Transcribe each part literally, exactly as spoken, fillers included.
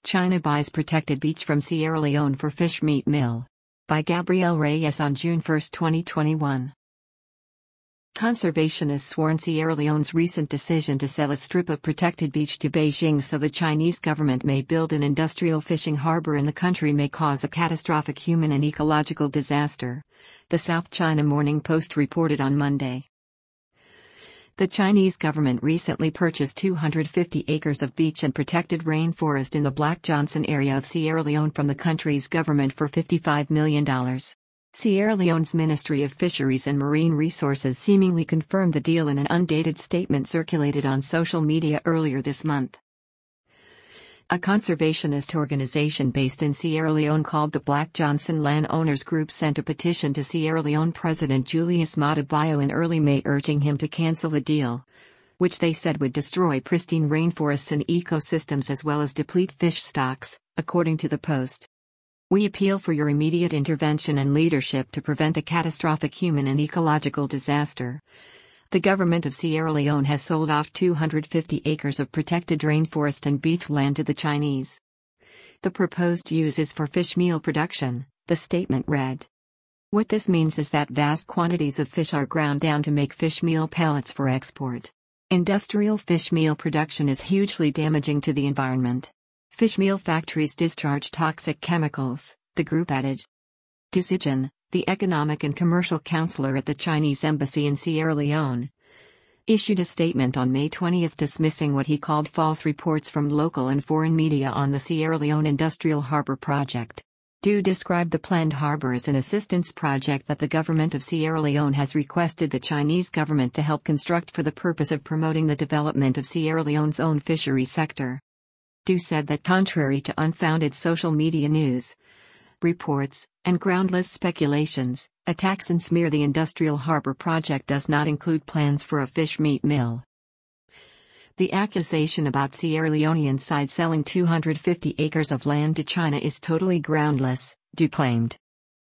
China buys protected beach from Sierra Leone for fish meat mill. By Gabriel Reyes on June first, twenty twenty-one. Conservationists warn Sierra Leone's recent decision to sell a strip of protected beach to Beijing so the Chinese government may build an industrial fishing harbor in the country may cause a catastrophic human and ecological disaster, the South China Morning Post reported on Monday. The Chinese government recently purchased two hundred fifty acres of beach and protected rainforest in the Black Johnson area of Sierra Leone from the country's government for fifty-five million dollars. Sierra Leone's Ministry of Fisheries and Marine Resources seemingly confirmed the deal in an undated statement circulated on social media earlier this month. A conservationist organization based in Sierra Leone called the Black Johnson Landowners Group sent a petition to Sierra Leone President Julius Maada Bio in early May urging him to cancel the deal, which they said would destroy pristine rainforests and ecosystems as well as deplete fish stocks, according to the Post. We appeal for your immediate intervention and leadership to prevent a catastrophic human and ecological disaster. The government of Sierra Leone has sold off two hundred fifty acres of protected rainforest and beach land to the Chinese. The proposed use is for fish meal production, the statement read. What this means is that vast quantities of fish are ground down to make fish meal pellets for export. Industrial fish meal production is hugely damaging to the environment. Fish meal factories discharge toxic chemicals, the group added. Du Zijin, the economic and commercial counselor at the Chinese embassy in Sierra Leone, issued a statement on May twentieth dismissing what he called false reports from local and foreign media on the Sierra Leone Industrial Harbor project. Du described the planned harbor as an assistance project that the government of Sierra Leone has requested the Chinese government to help construct for the purpose of promoting the development of Sierra Leone's own fishery sector. Du said that contrary to unfounded social media news reports and groundless speculations, attacks and smear the industrial harbor project does not include plans for a fish meat mill. The accusation about Sierra Leonean side selling two hundred fifty acres of land to China is totally groundless, Du claimed.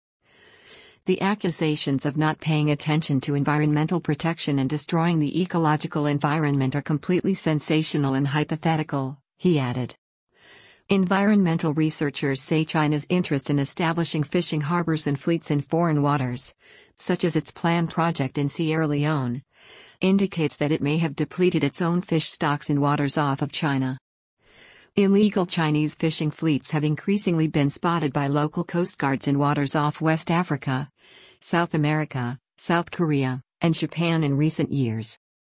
The accusations of not paying attention to environmental protection and destroying the ecological environment are completely sensational and hypothetical, he added. Environmental researchers say China's interest in establishing fishing harbors and fleets in foreign waters, such as its planned project in Sierra Leone, indicates that it may have depleted its own fish stocks in waters off of China. Illegal Chinese fishing fleets have increasingly been spotted by local coast guards in waters off West Africa, South America, South Korea, and Japan in recent years.